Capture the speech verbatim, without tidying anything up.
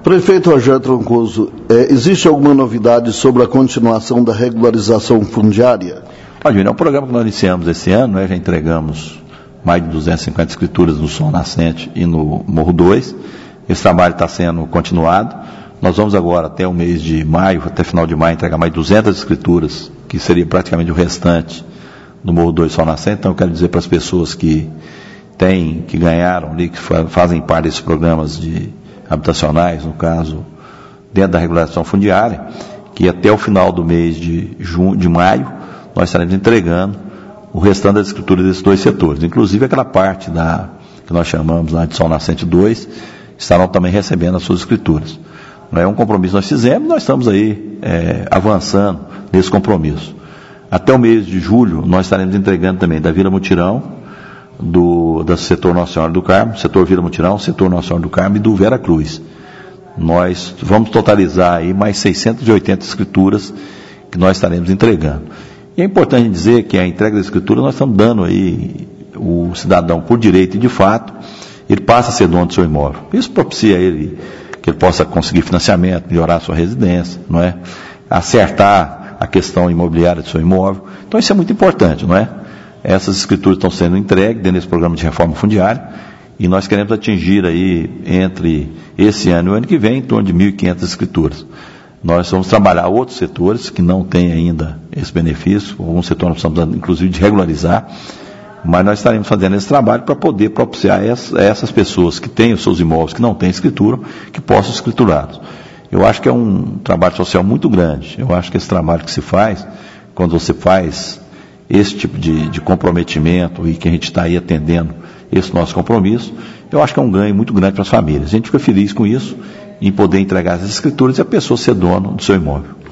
Prefeito Rogério Troncoso, é, existe alguma novidade sobre a continuação da regularização fundiária? Olha, é um programa que nós iniciamos esse ano, né, já entregamos mais de duzentas e cinquenta escrituras no Sol Nascente e no Morro dois. Esse trabalho está sendo continuado. Nós vamos agora, até o mês de maio, até final de maio, entregar mais de duzentas escrituras, que seria praticamente o restante do Morro dois Sol Nascente. Então, eu quero dizer para as pessoas que têm, que ganharam ali, que fazem parte desses programas de habitacionais, no caso, dentro da regularização fundiária, que até o final do mês de, junho, de maio, nós estaremos entregando o restante das escrituras desses dois setores. Inclusive aquela parte da, que nós chamamos lá de Sol Nascente dois, estarão também recebendo as suas escrituras. Não é um compromisso que nós fizemos, nós estamos aí é, avançando nesse compromisso. Até o mês de julho, nós estaremos entregando também da Vila Mutirão, do, do setor Nossa Senhora do Carmo, setor Vila Mutirão, setor Nossa Senhora do Carmo e do Vera Cruz. Nós vamos totalizar aí mais seiscentas e oitenta escrituras que nós estaremos entregando. E é importante dizer que a entrega da escritura nós estamos dando aí o cidadão por direito e de fato, ele passa a ser dono do seu imóvel. Isso propicia ele que ele possa conseguir financiamento, melhorar a sua residência, não é? Acertar a questão imobiliária do seu imóvel. Então isso é muito importante, não é? Essas escrituras estão sendo entregues dentro desse programa de reforma fundiária e nós queremos atingir aí entre esse ano e o ano que vem em torno de mil e quinhentas escrituras. Nós vamos trabalhar outros setores que não têm ainda esse benefício, alguns setores nós precisamos inclusive de regularizar, mas nós estaremos fazendo esse trabalho para poder propiciar a essas pessoas que têm os seus imóveis, que não têm escritura, que possam escriturá-los. Eu acho que é um trabalho social muito grande. Eu acho que esse trabalho que se faz, quando você faz esse tipo de, de comprometimento e que a gente está aí atendendo esse nosso compromisso, eu acho que é um ganho muito grande para as famílias. A gente fica feliz com isso, em poder entregar as escrituras e a pessoa ser dono do seu imóvel.